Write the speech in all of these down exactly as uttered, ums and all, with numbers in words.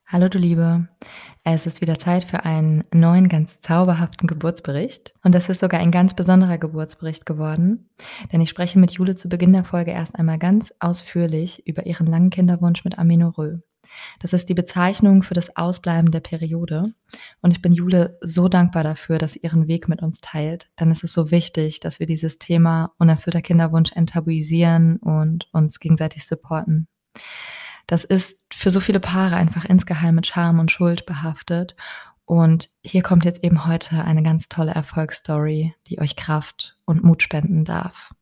Hallo du Liebe, es ist wieder Zeit für einen neuen, ganz zauberhaften Geburtsbericht. Und das ist sogar ein ganz besonderer Geburtsbericht geworden, denn ich spreche mit Jule zu Beginn der Folge erst einmal ganz ausführlich über ihren langen Kinderwunsch mit Amenorrhoe. Das ist die Bezeichnung für das Ausbleiben der Periode. Und ich bin Jule so dankbar dafür, dass sie ihren Weg mit uns teilt, denn es ist so wichtig, dass wir dieses Thema unerfüllter Kinderwunsch enttabuisieren und uns gegenseitig supporten. Das ist für so viele Paare einfach insgeheim mit Scham und Schuld behaftet. Und hier kommt jetzt eben heute eine ganz tolle Erfolgsstory, die euch Kraft und Mut spenden darf.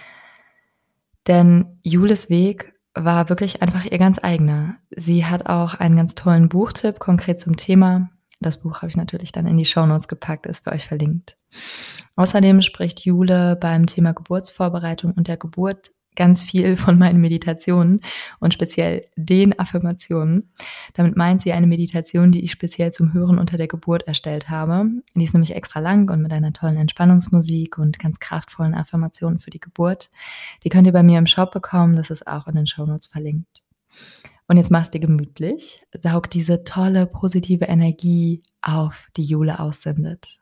Denn Jules Weg war wirklich einfach ihr ganz eigener. Sie hat auch einen ganz tollen Buchtipp konkret zum Thema. Das Buch habe ich natürlich dann in die Shownotes gepackt, ist für euch verlinkt. Außerdem spricht Jule beim Thema Geburtsvorbereitung und der Geburt ganz viel von meinen Meditationen und speziell den Affirmationen. Damit meint sie eine Meditation, die ich speziell zum Hören unter der Geburt erstellt habe. Die ist nämlich extra lang und mit einer tollen Entspannungsmusik und ganz kraftvollen Affirmationen für die Geburt. Die könnt ihr bei mir im Shop bekommen, das ist auch in den Shownotes verlinkt. Und jetzt mach's dir gemütlich, saug diese tolle, positive Energie auf, die Jule aussendet.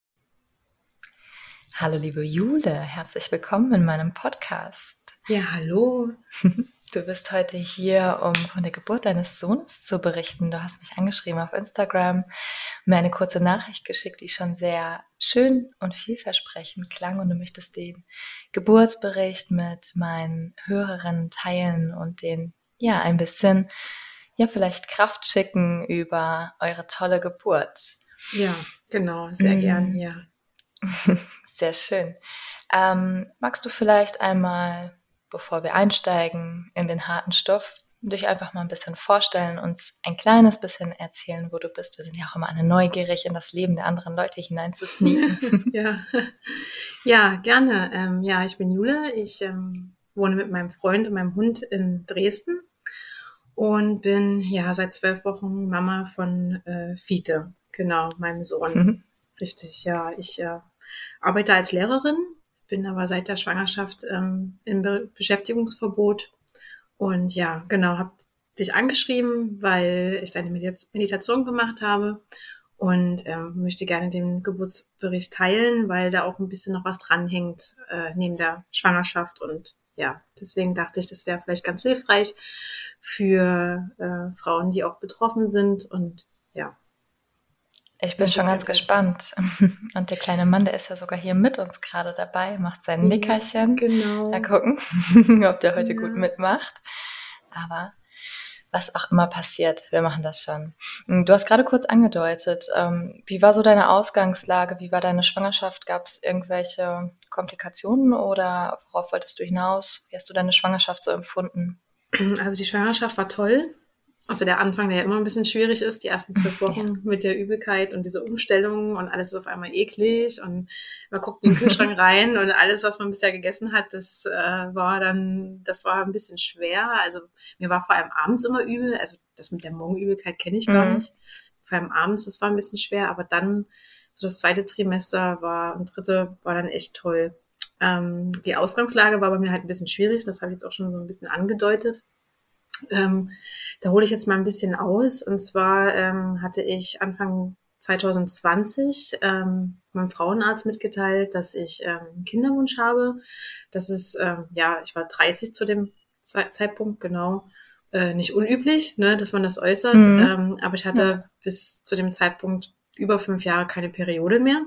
Hallo liebe Jule, herzlich willkommen in meinem Podcast. Ja, hallo. Du bist heute hier, um von der Geburt deines Sohnes zu berichten. Du hast mich angeschrieben auf Instagram, mir eine kurze Nachricht geschickt, die schon sehr schön und vielversprechend klang. Und du möchtest den Geburtsbericht mit meinen Hörerinnen teilen und den, ja, ein bisschen, ja, vielleicht Kraft schicken über eure tolle Geburt. Ja, genau, sehr mm. gern, ja. Sehr schön. Ähm, magst du vielleicht einmal, bevor wir einsteigen in den harten Stoff, dich einfach mal ein bisschen vorstellen, uns ein kleines bisschen erzählen, wo du bist? Wir sind ja auch immer alle neugierig, in das Leben der anderen Leute hineinzusneaken. ja. ja, gerne. Ähm, ja, ich bin Jule. Ich ähm, wohne mit meinem Freund und meinem Hund in Dresden und bin ja seit zwölf Wochen Mama von äh, Fiete, genau, meinem Sohn. Mhm. Richtig, ja. Ich äh, arbeite als Lehrerin, bin aber seit der Schwangerschaft ähm, im Be- Beschäftigungsverbot. Und ja, genau, habe dich angeschrieben, weil ich deine Medit- Meditation gemacht habe und ähm, möchte gerne den Geburtsbericht teilen, weil da auch ein bisschen noch was dranhängt äh, neben der Schwangerschaft. Und ja, deswegen dachte ich, das wäre vielleicht ganz hilfreich für äh, Frauen, die auch betroffen sind. Und ja. Ich bin schon ganz gespannt. Und der kleine Mann, der ist ja sogar hier mit uns gerade dabei, macht sein Nickerchen. Genau. Mal gucken, ob der heute ja. gut mitmacht. Aber was auch immer passiert, wir machen das schon. Du hast gerade kurz angedeutet, wie war so deine Ausgangslage? Wie war deine Schwangerschaft? Gab es irgendwelche Komplikationen oder worauf wolltest du hinaus? Wie hast du deine Schwangerschaft so empfunden? Also die Schwangerschaft war toll. Außer der Anfang, der ja immer ein bisschen schwierig ist, die ersten zwölf Wochen ja. mit der Übelkeit und diese Umstellung und alles ist auf einmal eklig und man guckt in den Kühlschrank rein und alles, was man bisher gegessen hat, das äh, war dann, das war ein bisschen schwer. Also mir war vor allem abends immer übel, also das mit der Morgenübelkeit kenne ich gar mhm. nicht. Vor allem abends, das war ein bisschen schwer, aber dann so das zweite Trimester war und dritte war dann echt toll. Ähm, die Ausgangslage war bei mir halt ein bisschen schwierig, das habe ich jetzt auch schon so ein bisschen angedeutet. Ähm, da hole ich jetzt mal ein bisschen aus. Und zwar ähm, hatte ich Anfang zwanzig zwanzig ähm, meinem Frauenarzt mitgeteilt, dass ich ähm, einen Kinderwunsch habe. Das ist, ähm, ja, ich war dreißig zu dem Ze- Zeitpunkt, genau. Äh, nicht unüblich, ne, dass man das äußert. Mhm. Ähm, aber ich hatte ja. bis zu dem Zeitpunkt über fünf Jahre keine Periode mehr.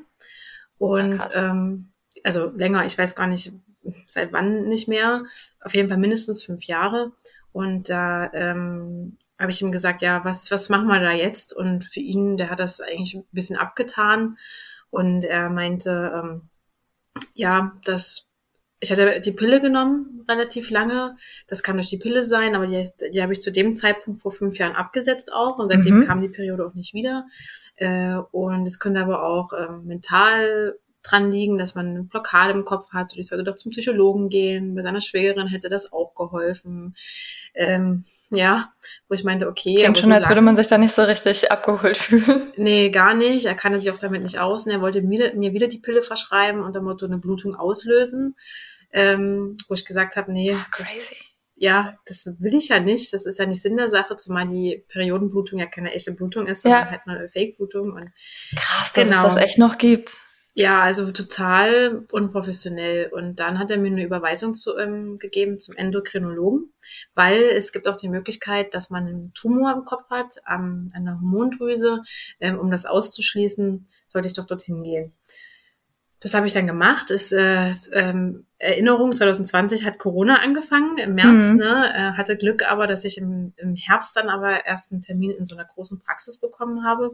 Und ja, ähm, also länger, ich weiß gar nicht, seit wann nicht mehr. Auf jeden Fall mindestens fünf Jahre. Und da ähm, habe ich ihm gesagt, ja, was, was machen wir da jetzt? Und für ihn, der hat das eigentlich ein bisschen abgetan. Und er meinte, ähm, ja, dass ich hatte die Pille genommen relativ lange. Das kann durch die Pille sein, aber die, die habe ich zu dem Zeitpunkt vor fünf Jahren abgesetzt auch. Und seitdem mhm. kam die Periode auch nicht wieder. Äh, und es könnte aber auch ähm, mental dran liegen, dass man eine Blockade im Kopf hat. Und ich sollte doch zum Psychologen gehen. Bei seiner Schwägerin hätte das auch geholfen. Ähm, ja, wo ich meinte, okay. Klingt schon, so als würde man sich da nicht so richtig abgeholt fühlen. Nee, gar nicht. Er kannte sich auch damit nicht aus. Und er wollte mir, mir wieder die Pille verschreiben und der Motto eine Blutung auslösen. Ähm, wo ich gesagt habe, nee, Ach, crazy. Das, ja, das will ich ja nicht. Das ist ja nicht Sinn der Sache, zumal die Periodenblutung ja keine echte Blutung ist, sondern Ja. halt nur eine Fake-Blutung. Und Krass, dass genau. es das echt noch gibt. Ja, also total unprofessionell. Und dann hat er mir eine Überweisung zu, ähm, gegeben zum Endokrinologen, weil es gibt auch die Möglichkeit, dass man einen Tumor im Kopf hat, ähm, an der Hormondrüse. Ähm, um das auszuschließen, sollte ich doch dorthin gehen. Das habe ich dann gemacht. Ist, äh, ähm, Erinnerung, zwanzig zwanzig hat Corona angefangen, im März. Mhm. Ne? Äh, hatte Glück aber, dass ich im, im Herbst dann aber erst einen Termin in so einer großen Praxis bekommen habe.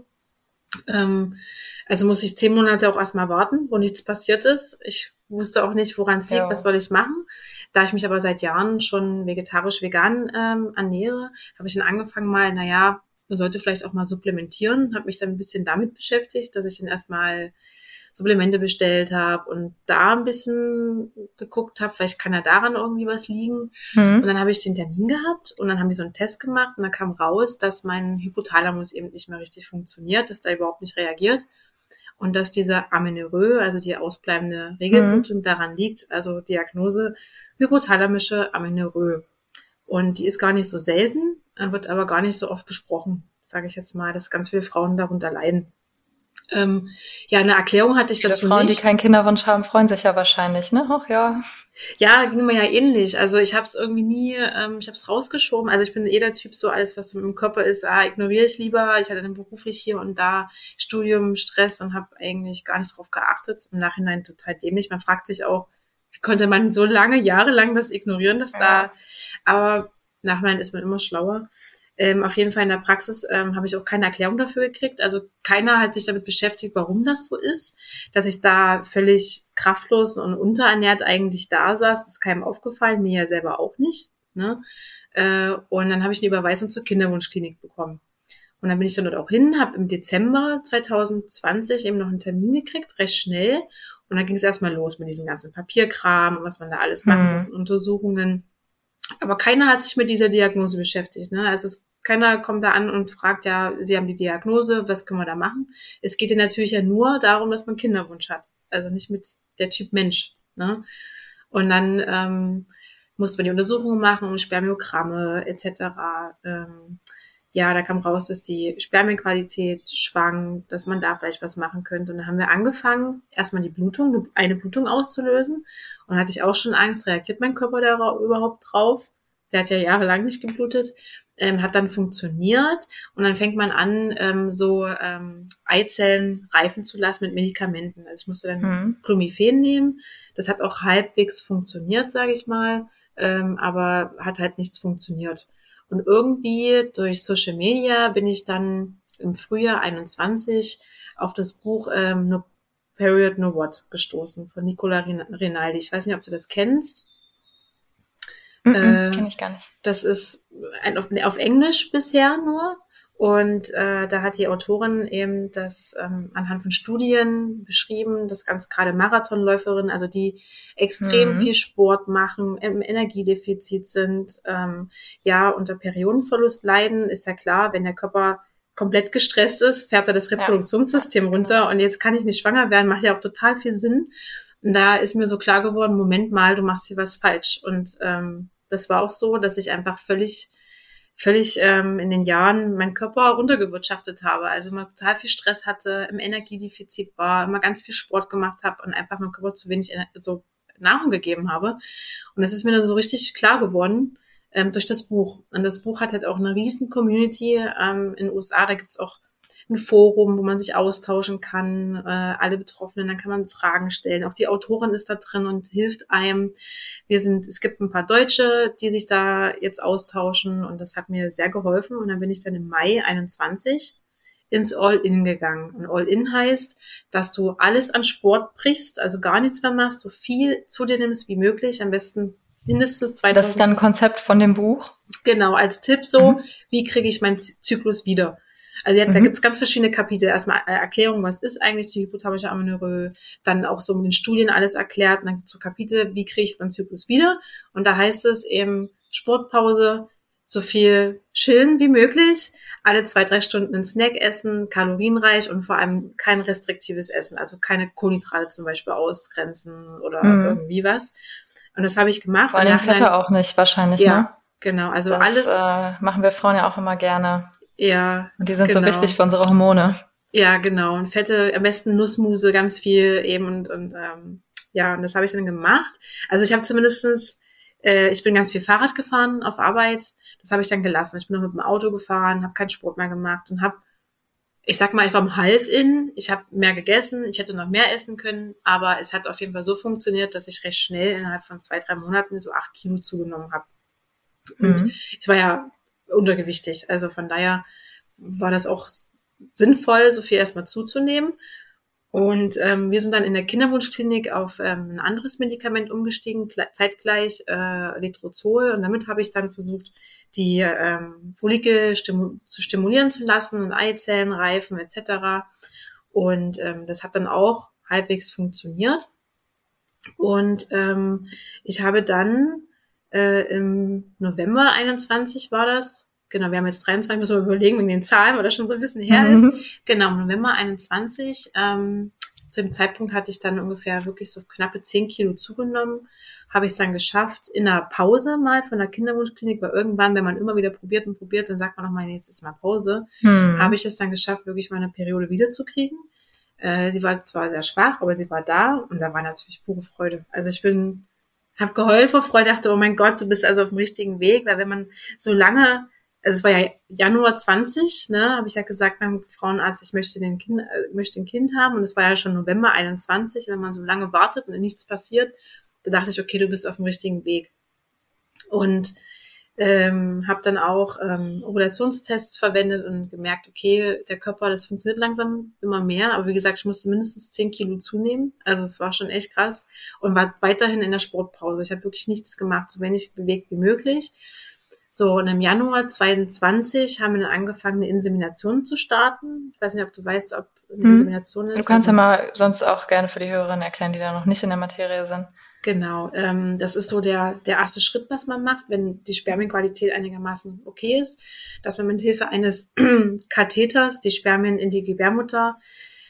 Ähm, also muss ich zehn Monate auch erstmal warten, wo nichts passiert ist. Ich wusste auch nicht, woran es liegt, Ja. was soll ich machen. Da ich mich aber seit Jahren schon vegetarisch-vegan ähm, ernähre, habe ich dann angefangen mal, naja, man sollte vielleicht auch mal supplementieren. Habe mich dann ein bisschen damit beschäftigt, dass ich dann erstmal Supplemente bestellt habe und da ein bisschen geguckt habe, vielleicht kann ja daran irgendwie was liegen. Mhm. Und dann habe ich den Termin gehabt und dann haben wir so einen Test gemacht und dann kam raus, dass mein Hypothalamus eben nicht mehr richtig funktioniert, dass da überhaupt nicht reagiert und dass dieser Amenorrhoe, also die ausbleibende Regelblutung, mhm. daran liegt, also Diagnose hypothalamische Amenorrhoe. Und die ist gar nicht so selten, wird aber gar nicht so oft besprochen, sage ich jetzt mal, dass ganz viele Frauen darunter leiden. Ähm, ja, eine Erklärung hatte ich Viele dazu Frauen, nicht. die keinen Kinderwunsch haben, freuen sich ja wahrscheinlich, ne? Ach ja. Ja, ging mir ja ähnlich. Also ich habe es irgendwie nie, ähm, ich habe es rausgeschoben. Also ich bin eh der Typ, so alles, was so im Körper ist, ah, ignoriere ich lieber. Ich hatte dann beruflich hier und da Studium, Stress und habe eigentlich gar nicht drauf geachtet. Im Nachhinein total dämlich. Man fragt sich auch, wie konnte man so lange, jahrelang das ignorieren, dass ja. da, aber nachhinein ist man immer schlauer. Ähm, auf jeden Fall in der Praxis ähm, habe ich auch keine Erklärung dafür gekriegt. Also keiner hat sich damit beschäftigt, warum das so ist. Dass ich da völlig kraftlos und unterernährt eigentlich da saß, ist keinem aufgefallen, mir ja selber auch nicht. Ne? Äh, und dann habe ich eine Überweisung zur Kinderwunschklinik bekommen. Und dann bin ich dann dort auch hin, habe im Dezember zwanzig zwanzig eben noch einen Termin gekriegt, recht schnell. Und dann ging es erstmal los mit diesem ganzen Papierkram, was man da alles machen hm. muss, und Untersuchungen. Aber keiner hat sich mit dieser Diagnose beschäftigt. Ne? Also es, keiner kommt da an und fragt, ja, Sie haben die Diagnose, was können wir da machen? Es geht ja natürlich ja nur darum, dass man Kinderwunsch hat. Also nicht mit der Typ Mensch. Ne? Und dann ähm, musste man die Untersuchungen machen, Spermiogramme et cetera. Ähm, ja, da kam raus, dass die Spermienqualität schwankt, dass man da vielleicht was machen könnte. Und dann haben wir angefangen, erstmal die Blutung, eine Blutung auszulösen. Und da hatte ich auch schon Angst, reagiert mein Körper da überhaupt drauf? Der hat ja jahrelang nicht geblutet, ähm, hat dann funktioniert. Und dann fängt man an, ähm, so ähm, Eizellen reifen zu lassen mit Medikamenten. Also ich musste dann mhm. Clomiphen nehmen. Das hat auch halbwegs funktioniert, sage ich mal, ähm, aber hat halt nichts funktioniert. Und irgendwie durch Social Media bin ich dann im Frühjahr einundzwanzig auf das Buch ähm, No Period, No What gestoßen von Nicola Rinaldi. Ich weiß nicht, ob du das kennst. Mm-mm, äh, kenn ich gar nicht. Das ist ein, auf, auf Englisch bisher nur. Und äh, da hat die Autorin eben das ähm, anhand von Studien beschrieben, dass ganz gerade Marathonläuferinnen, also die extrem mhm. viel Sport machen, im Energiedefizit sind, ähm, ja, unter Periodenverlust leiden, ist ja klar, wenn der Körper komplett gestresst ist, fährt er das Reproduktionssystem ja. runter und jetzt kann ich nicht schwanger werden, macht ja auch total viel Sinn. Und da ist mir so klar geworden, Moment mal, du machst hier was falsch. Und ähm, das war auch so, dass ich einfach völlig völlig ähm, in den Jahren meinen Körper runtergewirtschaftet habe. Also immer total viel Stress hatte, im Energiedefizit war, immer ganz viel Sport gemacht habe und einfach meinem Körper zu wenig so Nahrung gegeben habe. Und das ist mir dann so richtig klar geworden ähm, durch das Buch. Und das Buch hat halt auch eine riesen Community ähm, in den U S A. Da gibt's auch ein Forum, wo man sich austauschen kann, äh, alle Betroffenen, dann kann man Fragen stellen. Auch die Autorin ist da drin und hilft einem. Wir sind, es gibt ein paar Deutsche, die sich da jetzt austauschen und das hat mir sehr geholfen. Und dann bin ich dann im Mai einundzwanzig ins All-In gegangen. Und All-In heißt, dass du alles an Sport brichst, also gar nichts mehr machst, so viel zu dir nimmst wie möglich, am besten mindestens zweitausend. Das ist dann ein Konzept von dem Buch? Genau, als Tipp so, mhm. wie kriege ich meinen Zyklus wieder? Also ja, mhm. da gibt es ganz verschiedene Kapitel. Erstmal Erklärung, was ist eigentlich die hypothalamische Amenorrhoe, dann auch so mit den Studien alles erklärt, und dann gibt es so Kapitel, wie kriege ich meinen Zyklus wieder? Und da heißt es eben Sportpause, so viel chillen wie möglich, alle zwei, drei Stunden einen Snack essen, kalorienreich und vor allem kein restriktives Essen, also keine Kohlenhydrate zum Beispiel ausgrenzen oder mhm. irgendwie was. Und das habe ich gemacht. Vor allem Fette auch nicht wahrscheinlich, ja, ne? Genau, also das alles. äh, machen wir Frauen ja auch immer gerne. Ja, und die sind genau. so wichtig für unsere Hormone. Ja, genau. Und Fette, am besten Nussmuse, ganz viel eben und, und ähm, ja, und das habe ich dann gemacht. Also ich habe zumindestens, äh, ich bin ganz viel Fahrrad gefahren auf Arbeit. Das habe ich dann gelassen. Ich bin noch mit dem Auto gefahren, habe keinen Sport mehr gemacht und habe, ich sag mal, ich war im Half-In. Ich habe mehr gegessen, ich hätte noch mehr essen können, aber es hat auf jeden Fall so funktioniert, dass ich recht schnell innerhalb von zwei, drei Monaten so acht Kilo zugenommen habe. Und Mhm. ich war ja untergewichtig. Also von daher war das auch sinnvoll, so viel erstmal zuzunehmen. Und ähm, wir sind dann in der Kinderwunschklinik auf ähm, ein anderes Medikament umgestiegen, zeitgleich äh, Letrozol. Und damit habe ich dann versucht, die ähm, Follikel stimu- zu stimulieren zu lassen und Eizellen reifen et cetera. Und ähm, das hat dann auch halbwegs funktioniert. Und ähm, ich habe dann äh, im November einundzwanzig war das, genau, wir haben jetzt dreiundzwanzig, müssen wir überlegen wegen den Zahlen, weil das schon so ein bisschen her ist. Mhm. Genau, im November einundzwanzig, ähm, zu dem Zeitpunkt hatte ich dann ungefähr wirklich so knappe zehn Kilo zugenommen, habe ich es dann geschafft, in einer Pause mal von der Kinderwunschklinik, weil irgendwann, wenn man immer wieder probiert und probiert, dann sagt man nochmal, jetzt ist mal Pause, Mhm. habe ich es dann geschafft, wirklich mal eine Periode wiederzukriegen. Äh, sie war zwar sehr schwach, aber sie war da und da war natürlich pure Freude. Also ich bin, habe geheult vor Freude, dachte, oh mein Gott, du bist also auf dem richtigen Weg, weil wenn man so lange, also es war ja Januar zwanzig, ne, habe ich ja gesagt beim Frauenarzt, ich möchte den Kind, äh, möchte ein Kind haben und es war ja schon November einundzwanzig, wenn man so lange wartet und nichts passiert, da dachte ich, okay, du bist auf dem richtigen Weg. Und ähm, habe dann auch ähm, Ovulationstests verwendet und gemerkt, okay, der Körper, das funktioniert langsam immer mehr. Aber wie gesagt, ich musste mindestens zehn Kilo zunehmen. Also es war schon echt krass. Und war weiterhin in der Sportpause. Ich habe wirklich nichts gemacht, so wenig bewegt wie möglich. So, und im Januar zweiundzwanzig haben wir dann angefangen, eine Insemination zu starten. Ich weiß nicht, ob du weißt, ob eine Mhm. Insemination ist. Du kannst also, ja mal sonst auch gerne für die Hörerinnen erklären, die da noch nicht in der Materie sind. Genau, ähm, das ist so der, der erste Schritt, was man macht, wenn die Spermienqualität einigermaßen okay ist, dass man mit Hilfe eines Katheters die Spermien in die Gebärmutter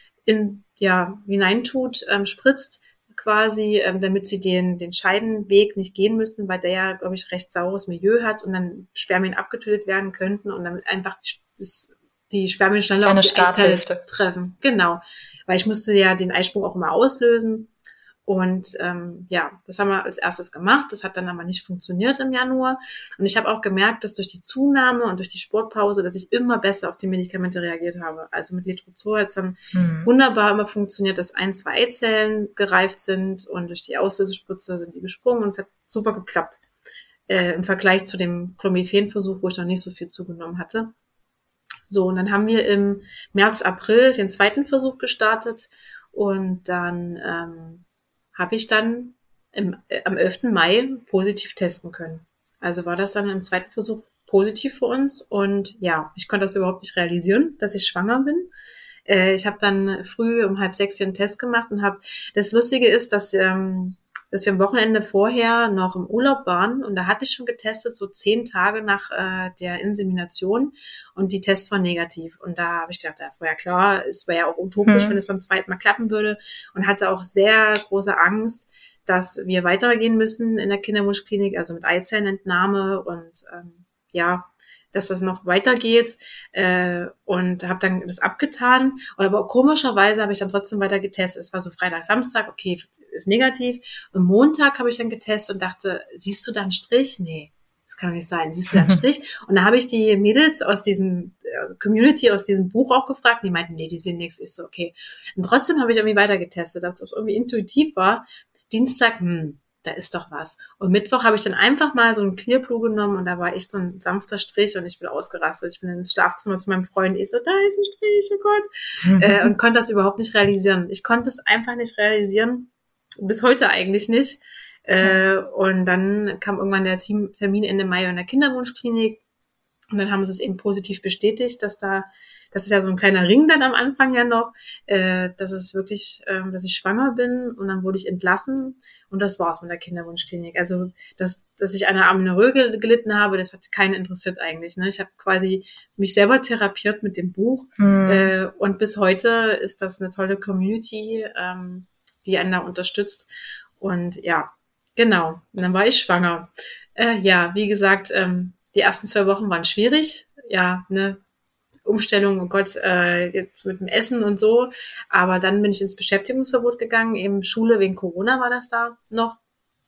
in, ja, hineintut, ähm, spritzt quasi, ähm, damit sie den, den Scheidenweg nicht gehen müssen, weil der ja, glaube ich, recht saures Milieu hat und dann Spermien abgetötet werden könnten und damit einfach die, das, die Spermien schneller Kleine auf die Eizelle Starthilfe. treffen. Genau, weil ich musste ja den Eisprung auch immer auslösen. Und ähm, ja, das haben wir als erstes gemacht. Das hat dann aber nicht funktioniert im Januar. Und ich habe auch gemerkt, dass durch die Zunahme und durch die Sportpause, dass ich immer besser auf die Medikamente reagiert habe. Also mit Letrozol hat es dann Mhm. wunderbar immer funktioniert, dass ein, zwei Eizellen gereift sind und durch die Auslösespritze sind die gesprungen und es hat super geklappt. Äh, im Vergleich zu dem Clomiphen-Versuch, wo ich noch nicht so viel zugenommen hatte. So, und dann haben wir im März, April den zweiten Versuch gestartet und dann ähm, habe ich dann im, äh, am elften Mai positiv testen können. Also war das dann im zweiten Versuch positiv für uns und ja, ich konnte das überhaupt nicht realisieren, dass ich schwanger bin. Äh, ich habe dann früh um halb sechs hier einen Test gemacht und habe, das Lustige ist, dass ähm, dass wir am Wochenende vorher noch im Urlaub waren und da hatte ich schon getestet, so zehn Tage nach äh, der Insemination und die Tests waren negativ. Und da habe ich gedacht, das war ja klar, es wäre ja auch utopisch, Mhm. wenn es beim zweiten Mal klappen würde und hatte auch sehr große Angst, dass wir weitergehen müssen in der Kinderwunschklinik, also mit Eizellenentnahme und ähm, ja, dass das noch weitergeht äh, und habe dann das abgetan. Und aber komischerweise habe ich dann trotzdem weiter getestet. Es war so Freitag, Samstag, okay, ist negativ. Und Montag habe ich dann getestet und dachte, siehst du da einen Strich? Nee, das kann doch nicht sein. Siehst du da einen Strich? Und da habe ich die Mädels aus diesem äh, Community, aus diesem Buch auch gefragt. Die meinten, nee, die sehen nichts. Ich so, okay. Und trotzdem habe ich irgendwie weiter getestet, als ob es irgendwie intuitiv war. Dienstag, hm, da ist doch was. Und Mittwoch habe ich dann einfach mal so einen Clear Blue genommen und da war echt so ein sanfter Strich und ich bin ausgerastet. Ich bin ins Schlafzimmer zu meinem Freund, ich so, da ist ein Strich, oh Gott. Äh, und konnte das überhaupt nicht realisieren. Ich konnte es einfach nicht realisieren. Bis heute eigentlich nicht. Äh, und dann kam irgendwann der Termin Ende Mai in der Kinderwunschklinik. Und dann haben sie es eben positiv bestätigt, dass da, das ist ja so ein kleiner Ring dann am Anfang ja noch, äh, dass es wirklich, äh, dass ich schwanger bin und dann wurde ich entlassen und das war's mit der Kinderwunschklinik. Also, dass, dass ich an einer Amenorrhoe gelitten habe, das hat keinen interessiert eigentlich. Ne? Ich habe quasi mich selber therapiert mit dem Buch Mhm. äh, und bis heute ist das eine tolle Community, ähm, die einen da unterstützt und ja, Genau, und dann war ich schwanger. Äh, ja, wie gesagt, ähm, die ersten zwei Wochen waren schwierig. Ja, ne, Umstellung, oh Gott, äh, jetzt mit dem Essen und so. Aber dann bin ich ins Beschäftigungsverbot gegangen, eben Schule, wegen Corona war das da noch.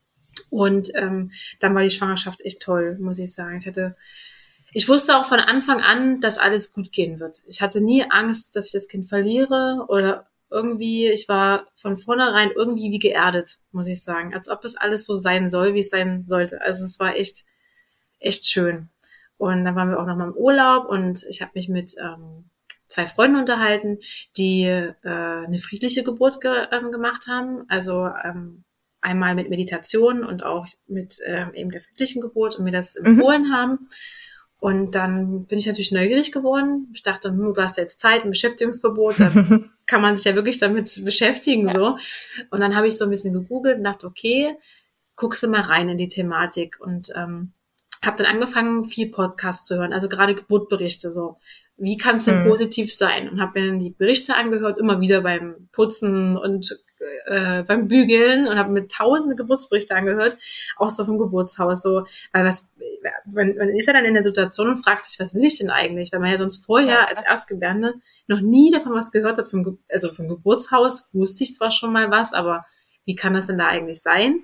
Und ähm, dann war die Schwangerschaft echt toll, muss ich sagen. Ich hatte, ich wusste auch von Anfang an, dass alles gut gehen wird. Ich hatte nie Angst, dass ich das Kind verliere oder irgendwie, ich war von vornherein irgendwie wie geerdet, muss ich sagen. Als ob es alles so sein soll, wie es sein sollte. Also es war echt, echt schön. Und dann waren wir auch noch mal im Urlaub und ich habe mich mit ähm, zwei Freunden unterhalten, die äh, eine friedliche Geburt ge ähm, gemacht haben. Also ähm, einmal mit Meditation und auch mit ähm, eben der friedlichen Geburt und mir das empfohlen mhm. haben. Und dann bin ich natürlich neugierig geworden. Ich dachte, hm, du hast ja jetzt Zeit, ein Beschäftigungsverbot, dann kann man sich ja wirklich damit beschäftigen. so. Und dann habe ich so ein bisschen gegoogelt und dachte, okay, guckst du mal rein in die Thematik. Und ähm, habe dann angefangen, viel Podcasts zu hören, also gerade Geburtsberichte. So, wie kann es denn hm. positiv sein? Und habe mir dann die Berichte angehört, immer wieder beim Putzen und äh, beim Bügeln und habe mir tausende Geburtsberichte angehört, auch so vom Geburtshaus. So, weil was, man, man ist ja dann in der Situation und fragt sich, was will ich denn eigentlich? Weil man ja sonst vorher ja, als Erstgebärende noch nie davon was gehört hat, vom, also vom Geburtshaus wusste ich zwar schon mal was, aber wie kann das denn da eigentlich sein?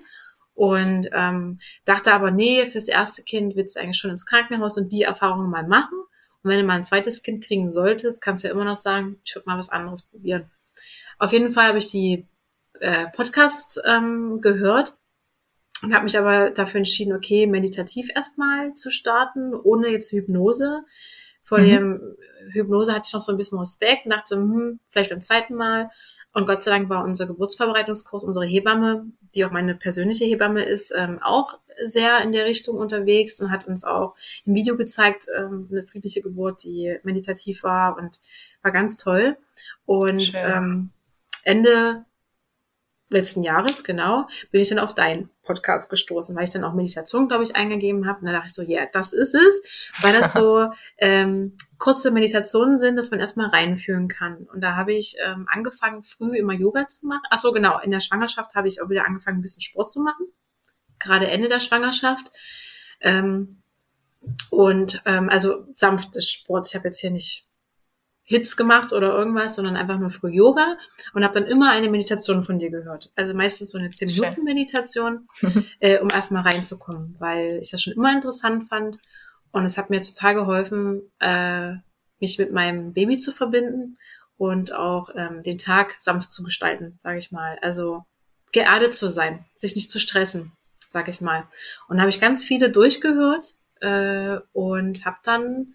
Und ähm, dachte aber, nee, fürs erste Kind willst du eigentlich schon ins Krankenhaus und die Erfahrungen mal machen. Und wenn du mal ein zweites Kind kriegen solltest, kannst du ja immer noch sagen, ich würde mal was anderes probieren. Auf jeden Fall habe ich die äh, Podcasts ähm, gehört und habe mich aber dafür entschieden, okay, meditativ erstmal zu starten, ohne jetzt Hypnose. Vor mhm. dem Hypnose hatte ich noch so ein bisschen Respekt und dachte, hm, vielleicht beim zweiten Mal. Und Gott sei Dank war unser Geburtsvorbereitungskurs, unsere Hebamme, die auch meine persönliche Hebamme ist, ähm, auch sehr in der Richtung unterwegs und hat uns auch im Video gezeigt, ähm, eine friedliche Geburt, die meditativ war und war ganz toll. Und ähm, Ende letzten Jahres, genau, bin ich dann auf deinen Podcast gestoßen, weil ich dann auch Meditation, glaube ich, eingegeben habe. Und da dachte ich so, ja, yeah, das ist es, weil das so ähm, kurze Meditationen sind, dass man erstmal reinfühlen kann. Und da habe ich ähm, angefangen, früh immer Yoga zu machen. Ach so, genau, in der Schwangerschaft habe ich auch wieder angefangen, ein bisschen Sport zu machen. Gerade Ende der Schwangerschaft. Ähm, und ähm, also sanftes Sport. Ich habe jetzt hier nicht Hits gemacht oder irgendwas, sondern einfach nur früh Yoga und habe dann immer eine Meditation von dir gehört. Also meistens so eine zehn Minuten Meditation, äh, um erstmal reinzukommen, weil ich das schon immer interessant fand und es hat mir total geholfen, äh, mich mit meinem Baby zu verbinden und auch ähm, den Tag sanft zu gestalten, sage ich mal. Also geerdet zu sein, sich nicht zu stressen, sage ich mal. Und da habe ich ganz viele durchgehört äh, und habe dann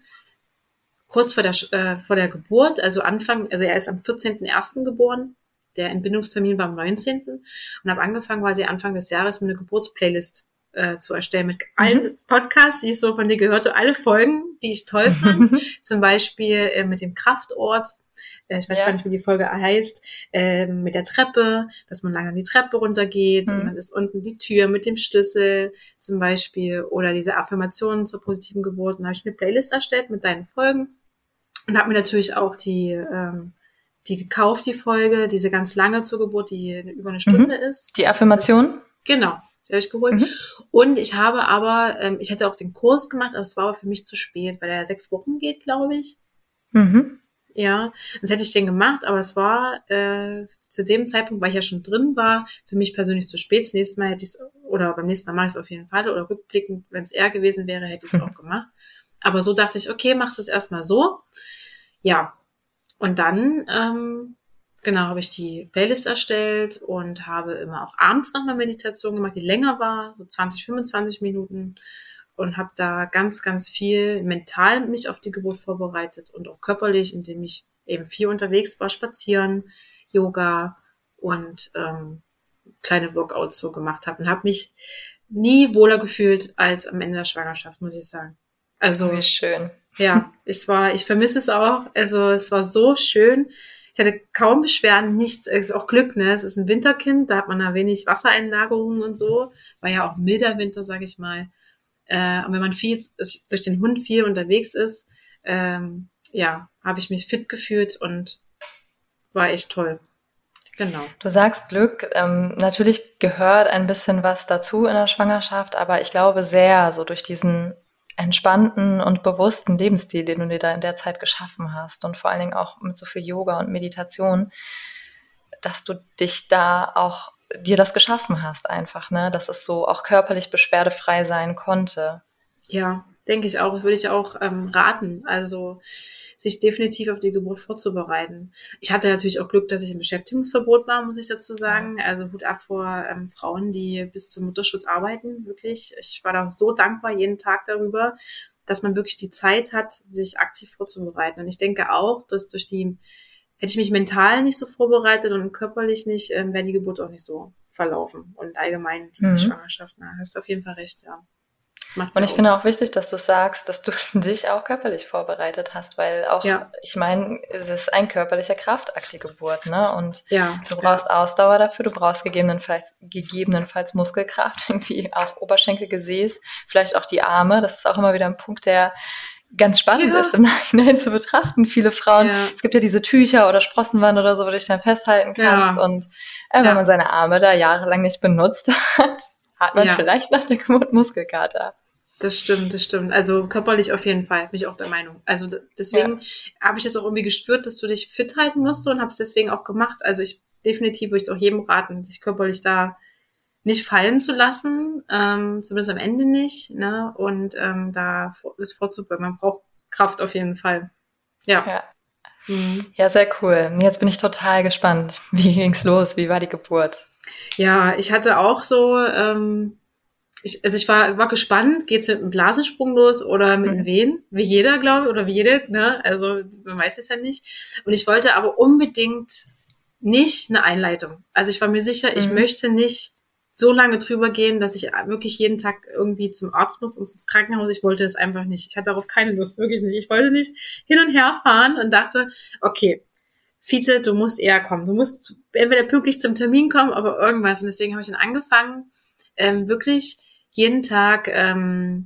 kurz vor der, äh, vor der Geburt, also Anfang, also er ist am vierzehnten ersten geboren, der Entbindungstermin war am neunzehnten und habe angefangen, quasi Anfang des Jahres mir eine Geburtsplaylist äh, zu erstellen mit allen mhm. Podcasts, die ich so von dir gehört habe, alle Folgen, die ich toll fand, zum Beispiel äh, mit dem Kraftort, äh, ich weiß ja. gar nicht, wie die Folge heißt, äh, mit der Treppe, dass man lange die Treppe runtergeht mhm. und dann ist unten die Tür mit dem Schlüssel zum Beispiel oder diese Affirmationen zur positiven Geburt. Und da habe ich eine Playlist erstellt mit deinen Folgen. Und habe mir natürlich auch die, ähm, die gekauft, die Folge, diese ganz lange zur Geburt, die über eine Stunde mhm. ist. Die Affirmation? Genau, die habe ich geholt. Mhm. Und ich habe aber, ähm, ich hätte auch den Kurs gemacht, aber es war aber für mich zu spät, weil er ja sechs Wochen geht, glaube ich. Mhm. Ja, sonst hätte ich den gemacht, aber es war äh, zu dem Zeitpunkt, weil ich ja schon drin war, für mich persönlich zu spät. Das nächste Mal hätte ich es, oder beim nächsten Mal mache ich es auf jeden Fall, oder rückblickend, wenn es eher gewesen wäre, hätte ich es mhm. auch gemacht. Aber so dachte ich, okay, machst es erstmal so. Ja, und dann, ähm, genau, habe ich die Playlist erstellt und habe immer auch abends nochmal Meditation gemacht, die länger war, so zwanzig, fünfundzwanzig Minuten und habe da ganz, ganz viel mental mich auf die Geburt vorbereitet und auch körperlich, indem ich eben viel unterwegs war, spazieren, Yoga und ähm, kleine Workouts so gemacht habe und habe mich nie wohler gefühlt als am Ende der Schwangerschaft, muss ich sagen. Also, wie schön. Ja, es war, ich vermisse es auch. Also es war so schön. Ich hatte kaum Beschwerden, nichts. Es ist auch Glück, ne? Es ist ein Winterkind, da hat man da wenig Wassereinlagerungen und so. War ja auch ein milder Winter, sag ich mal. Äh, und wenn man viel durch den Hund viel unterwegs ist, ähm, ja, habe ich mich fit gefühlt und war echt toll. Genau. Du sagst Glück, ähm, natürlich gehört ein bisschen was dazu in der Schwangerschaft, aber ich glaube sehr, so durch diesen entspannten und bewussten Lebensstil, den du dir da in der Zeit geschaffen hast und vor allen Dingen auch mit so viel Yoga und Meditation, dass du dich da auch dir das geschaffen hast einfach, ne, dass es so auch körperlich beschwerdefrei sein konnte. Ja, denke ich auch. Das würde ich auch ähm, raten. Also sich definitiv auf die Geburt vorzubereiten. Ich hatte natürlich auch Glück, dass ich im Beschäftigungsverbot war, muss ich dazu sagen. Also Hut ab vor ähm, Frauen, die bis zum Mutterschutz arbeiten, wirklich. Ich war da so dankbar jeden Tag darüber, dass man wirklich die Zeit hat, sich aktiv vorzubereiten. Und ich denke auch, dass durch die, hätte ich mich mental nicht so vorbereitet und körperlich nicht, ähm, wäre die Geburt auch nicht so verlaufen. Und allgemein die Mhm. Schwangerschaft. Na, hast auf jeden Fall recht, ja. Macht Und mir ich aus. finde auch wichtig, dass du sagst, dass du dich auch körperlich vorbereitet hast, weil auch, Ja. ich meine, es ist ein körperlicher Kraftakt, die Geburt, ne? Und Ja, du brauchst ja. Ausdauer dafür, du brauchst gegebenenfalls, gegebenenfalls Muskelkraft, irgendwie auch Oberschenkelgesäß, vielleicht auch die Arme. Das ist auch immer wieder ein Punkt, der ganz spannend Ja. ist, im Nachhinein zu betrachten. Viele Frauen, Ja. es gibt ja diese Tücher oder Sprossenwand oder so, wo du dich dann festhalten kannst. Ja. Und äh, wenn Ja. man seine Arme da jahrelang nicht benutzt hat, hat man Ja. vielleicht nach der Geburt Muskelkater. Das stimmt, das stimmt. Also körperlich auf jeden Fall, bin ich auch der Meinung. Also d- deswegen Ja. habe ich jetzt auch irgendwie gespürt, dass du dich fit halten musst und habe es deswegen auch gemacht. Also ich definitiv würde ich es auch jedem raten, sich körperlich da nicht fallen zu lassen, ähm, zumindest am Ende nicht, ne? Und ähm, da vor- das vorzubeugen. Man braucht Kraft auf jeden Fall. Ja. Ja. Mhm. Ja, sehr cool. Jetzt bin ich total gespannt. Wie ging's los? Wie war die Geburt? Ja, ich hatte auch so, ähm, ich, also ich war, war gespannt, geht's mit einem Blasensprung los oder mit einem Mhm. Wehen? Wie jeder, glaube ich, oder wie jede, ne? Also man weiß es ja nicht. Und ich wollte aber unbedingt nicht eine Einleitung. Also ich war mir sicher, ich Mhm. möchte nicht so lange drüber gehen, dass ich wirklich jeden Tag irgendwie zum Arzt muss und ins Krankenhaus. Ich wollte das einfach nicht. Ich hatte darauf keine Lust, wirklich nicht. Ich wollte nicht hin und her fahren und dachte, okay, Fiete, du musst eher kommen. Du musst entweder pünktlich zum Termin kommen, aber irgendwas. Und deswegen habe ich dann angefangen, ähm, wirklich jeden Tag ähm,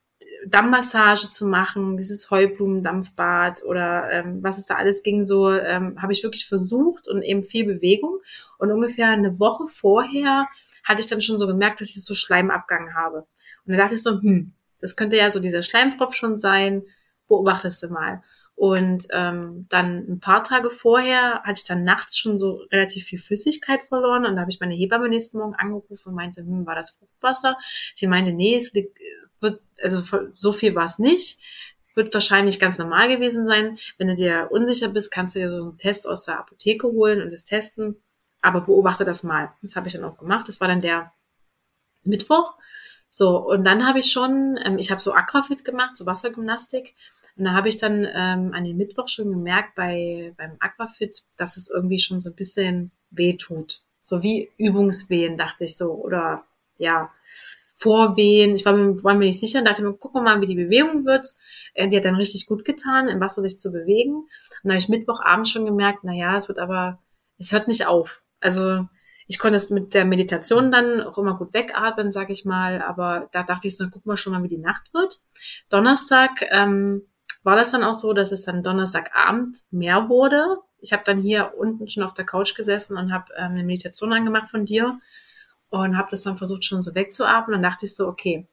Dammmassage zu machen, dieses Heublumendampfbad oder ähm, was es da alles ging, so ähm, habe ich wirklich versucht und eben viel Bewegung. Und ungefähr eine Woche vorher hatte ich dann schon so gemerkt, dass ich so Schleimabgang habe. Und dann dachte ich so, hm, das könnte ja so dieser Schleimfropf schon sein, beobachtest du mal. Und ähm, dann ein paar Tage vorher hatte ich dann nachts schon so relativ viel Flüssigkeit verloren und da habe ich meine Hebamme nächsten Morgen angerufen und meinte, hm, war das Fruchtwasser? Sie meinte, nee, es liegt, wird, also so viel war es nicht, wird wahrscheinlich ganz normal gewesen sein. Wenn du dir unsicher bist, kannst du dir so einen Test aus der Apotheke holen und das testen, aber beobachte das mal. Das habe ich dann auch gemacht. Das war dann der Mittwoch. So, und dann habe ich schon, ähm, ich habe so Aquafit gemacht, so Wassergymnastik. Und da habe ich dann ähm, an den Mittwoch schon gemerkt bei beim Aquafit, dass es irgendwie schon so ein bisschen weh tut. So wie Übungswehen, dachte ich so. Oder ja, Vorwehen. Ich war mir, war mir nicht sicher und dachte mir, gucken wir mal, wie die Bewegung wird. Äh, die hat dann richtig gut getan, im Wasser sich zu bewegen. Und dann habe ich Mittwochabend schon gemerkt, na ja, es wird aber, es hört nicht auf. Also ich konnte es mit der Meditation dann auch immer gut wegatmen, sag ich mal. Aber da dachte ich so, gucken wir schon mal, wie die Nacht wird. Donnerstag ähm, war das dann auch so, dass es dann Donnerstagabend mehr wurde. Ich habe dann hier unten schon auf der Couch gesessen und habe ähm, eine Meditation angemacht von dir und habe das dann versucht schon so wegzuatmen. Und dann dachte ich so, okay,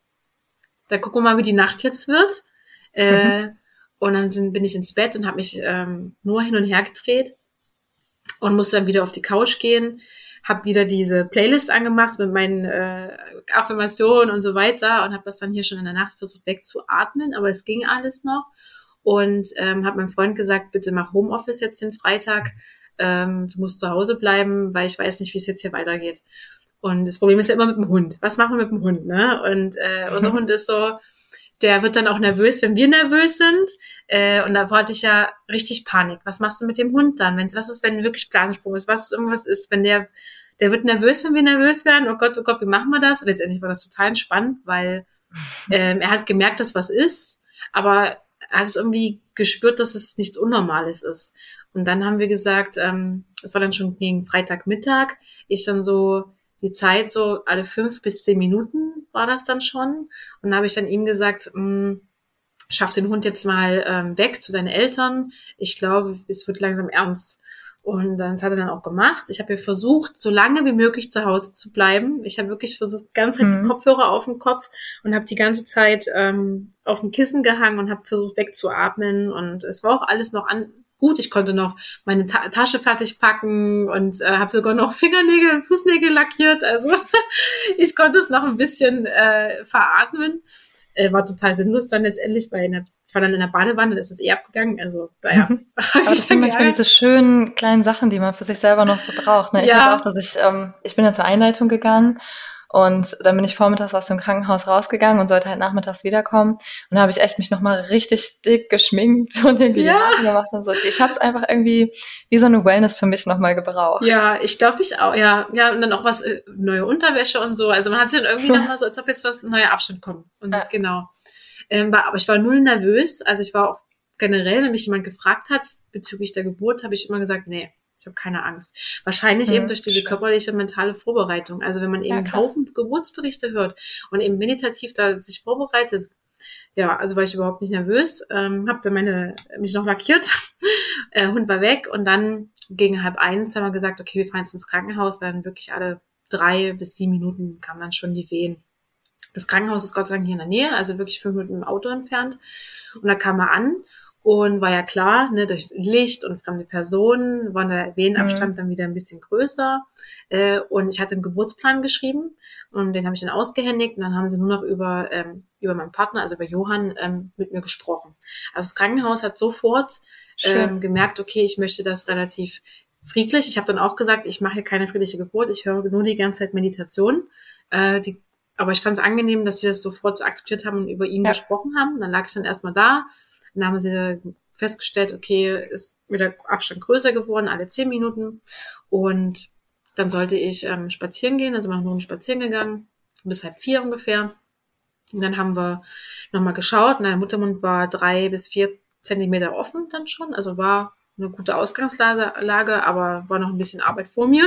da gucken wir mal, wie die Nacht jetzt wird. Äh, und dann sind, bin ich ins Bett und habe mich ähm, nur hin und her gedreht und musste dann wieder auf die Couch gehen, habe wieder diese Playlist angemacht mit meinen äh, Affirmationen und so weiter und habe das dann hier schon in der Nacht versucht wegzuatmen, aber es ging alles noch. Und ähm, habe meinem Freund gesagt, bitte mach Homeoffice jetzt den Freitag. Ähm, du musst zu Hause bleiben, weil ich weiß nicht, wie es jetzt hier weitergeht. Und das Problem ist ja immer mit dem Hund. Was machen wir mit dem Hund, ne? Und äh, unser Hund ist so, der wird dann auch nervös, wenn wir nervös sind. Äh, und da hatte ich ja richtig Panik. Was machst du mit dem Hund dann? Wenn's, was ist, wenn wirklich Blasensprung ist? Was irgendwas ist, wenn der, der wird nervös, wenn wir nervös werden? Oh Gott, oh Gott, wie machen wir das? Und letztendlich war das total entspannt, weil ähm, er hat gemerkt, dass was ist, aber er hat es irgendwie gespürt, dass es nichts Unnormales ist. Und dann haben wir gesagt, ähm, es war dann schon gegen Freitagmittag, ich dann so die Zeit so alle fünf bis zehn Minuten war das dann schon. Und da habe ich dann ihm gesagt, mh, schaff den Hund jetzt mal ähm, weg zu deinen Eltern. Ich glaube, es wird langsam ernst. Und das hat er dann auch gemacht. Ich habe ja versucht, so lange wie möglich zu Hause zu bleiben. Ich habe wirklich versucht, die ganze Zeit Mhm. die Kopfhörer auf dem Kopf und habe die ganze Zeit ähm, auf dem Kissen gehangen und habe versucht wegzuatmen. Und es war auch alles noch an gut. Ich konnte noch meine Ta- Tasche fertig packen und äh, habe sogar noch Fingernägel und Fußnägel lackiert. Also ich konnte es noch ein bisschen äh, veratmen. Äh, war total sinnlos dann letztendlich, weil in der, ich war dann in der Badewanne, dann ist es eh abgegangen. Also, naja, habe Aber ich das sind dann manchmal geärgert. diese schönen kleinen Sachen, die man für sich selber noch so braucht. Ne? Ich weiß auch, Ja, dass ich, ähm, ich bin ja zur Einleitung gegangen und dann bin ich vormittags aus dem Krankenhaus rausgegangen und sollte halt nachmittags wiederkommen. Und da habe ich echt mich nochmal richtig dick geschminkt und irgendwie die ja, Haare gemacht und so. Ich, ich habe es einfach irgendwie wie so eine Wellness für mich nochmal gebraucht. ja, ich glaube ich auch, ja, ja, und dann auch was, äh, neue Unterwäsche und so. Also man hatte dann irgendwie nochmal so, als ob jetzt was, ein neuer Abschnitt kommt. Und Ja. genau. Ähm, war, aber ich war null nervös. Also ich war auch generell, wenn mich jemand gefragt hat bezüglich der Geburt, habe ich immer gesagt, nee, ich habe keine Angst. Wahrscheinlich eben Mhm. durch diese körperliche, mentale Vorbereitung. Also wenn man eben Ja, einen klar. Haufen Geburtsberichte hört und eben meditativ da sich vorbereitet, ja, also war ich überhaupt nicht nervös, ähm, habe dann meine, mich noch lackiert, äh, Hund war weg und dann gegen halb eins haben wir gesagt, okay, wir fahren jetzt ins Krankenhaus, weil dann wirklich alle drei bis sieben Minuten kamen dann schon die Wehen. Das Krankenhaus ist Gott sei Dank hier in der Nähe, also wirklich fünf Minuten im Auto entfernt. Und da kam er an und war ja klar, ne, durch Licht und fremde Personen war der Mhm. Wehenabstand dann wieder ein bisschen größer. Äh, und ich hatte einen Geburtsplan geschrieben und den habe ich dann ausgehändigt und dann haben sie nur noch über, ähm, über meinen Partner, also über Johann, ähm, mit mir gesprochen. Also das Krankenhaus hat sofort Schön. ähm, gemerkt, okay, ich möchte das relativ friedlich. Ich habe dann auch gesagt, ich mache hier keine friedliche Geburt, ich höre nur die ganze Zeit Meditation. Äh, die aber ich fand es angenehm, dass sie das sofort so akzeptiert haben und über ihn Ja. gesprochen haben. Dann lag ich dann erstmal da. Dann haben sie festgestellt, okay, ist wieder Abstand größer geworden, alle zehn Minuten. Und dann sollte ich ähm, spazieren gehen. Dann sind wir noch einen spazieren gegangen, bis halb vier ungefähr. Und dann haben wir nochmal geschaut. Und der Muttermund war drei bis vier Zentimeter offen dann schon. Also war eine gute Ausgangslage, aber war noch ein bisschen Arbeit vor mir.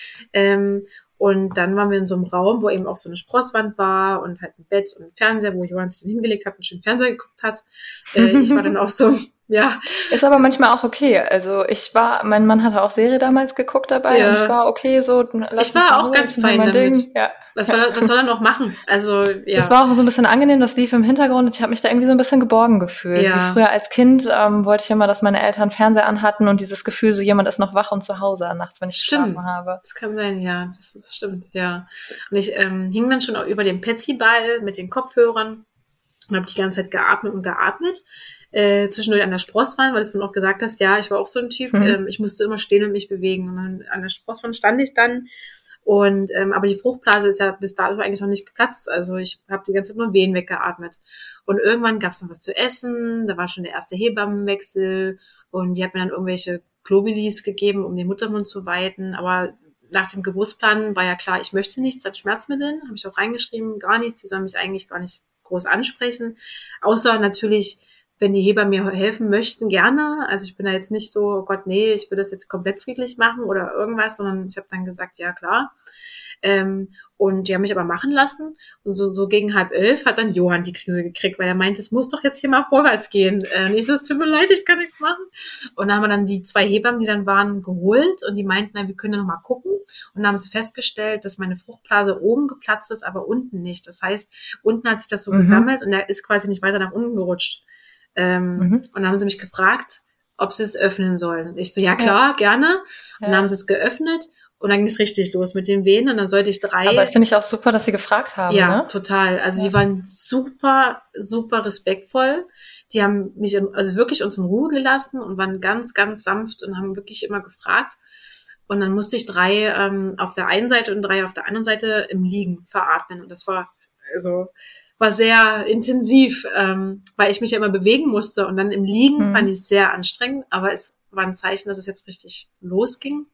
Ähm, und dann waren wir in so einem Raum, wo eben auch so eine Sprosswand war und halt ein Bett und ein Fernseher, wo Johann sich dann hingelegt hat und schön Fernseher geguckt hat. Äh, ich war dann auch so, ja, Ist aber manchmal auch okay. Also ich war, mein Mann hatte auch Serie damals geguckt dabei und ich ja. war okay, so Ich lass mich in war auch Ruhe, ganz ich mache fein mein damit. Ding. Ja. Was soll, er- was soll er noch machen? Also, Das ja, war auch so ein bisschen angenehm, das lief im Hintergrund und ich habe mich da irgendwie so ein bisschen geborgen gefühlt. Wie ja, früher als Kind ähm, wollte ich immer, dass meine Eltern Fernseher anhatten und dieses Gefühl, so jemand ist noch wach und zu Hause nachts, wenn ich geschlafen stimmt. habe. Das kann sein, ja, das ist stimmt, ja. Und ich ähm, hing dann schon auch über dem Petsy-Ball mit den Kopfhörern und habe die ganze Zeit geatmet und geatmet. Äh, zwischendurch an der Sprosswand, weil du vorhin auch gesagt hast, ja, ich war auch so ein Typ, Mhm. ähm, ich musste immer stehen und mich bewegen. Und dann an der Sprosswand stand ich dann. Und ähm, aber die Fruchtblase ist ja bis dato eigentlich noch nicht geplatzt. Also ich habe die ganze Zeit nur Wehen weggeatmet. Und irgendwann gab es dann was zu essen. Da war schon der erste Hebammenwechsel und die hat mir dann irgendwelche Globulis gegeben, um den Muttermund zu weiten. Aber nach dem Geburtsplan war ja klar, ich möchte nichts an Schmerzmitteln. Habe ich auch reingeschrieben, gar nichts. Die sollen mich eigentlich gar nicht groß ansprechen. Außer natürlich, wenn die Hebamme mir helfen möchten, gerne. Also ich bin da jetzt nicht so, oh Gott, nee, ich will das jetzt komplett friedlich machen oder irgendwas, sondern ich habe dann gesagt, ja klar. Ähm, und die haben mich aber machen lassen. Und so, so gegen halb elf hat dann Johann die Krise gekriegt, weil er meinte, es muss doch jetzt hier mal vorwärts gehen. Äh, und ich so, es tut mir leid, ich kann nichts machen. Und dann haben wir dann die zwei Hebammen, die dann waren, geholt und die meinten, na, wir können ja noch mal gucken. Und dann haben sie festgestellt, dass meine Fruchtblase oben geplatzt ist, aber unten nicht. Das heißt, unten hat sich das so Mhm. gesammelt und er ist quasi nicht weiter nach unten gerutscht. Ähm, Mhm. und dann haben sie mich gefragt, ob sie es öffnen sollen. Und ich so, ja Ja, klar, gerne. Und dann haben ja. sie es geöffnet und dann ging es richtig los mit den Wehen und dann sollte ich Aber drei, finde ich auch super, dass Sie gefragt haben, ja, ne? total. Also Ja. sie waren super, super respektvoll. Die haben mich in, also wirklich uns in Ruhe gelassen und waren ganz, ganz sanft und haben wirklich immer gefragt. Und dann musste ich drei ähm, auf der einen Seite und drei auf der anderen Seite im Liegen veratmen. Und das war also war sehr intensiv, ähm, weil ich mich ja immer bewegen musste. Und dann im Liegen fand Mhm. ich es sehr anstrengend, aber es war ein Zeichen, dass es jetzt richtig losging.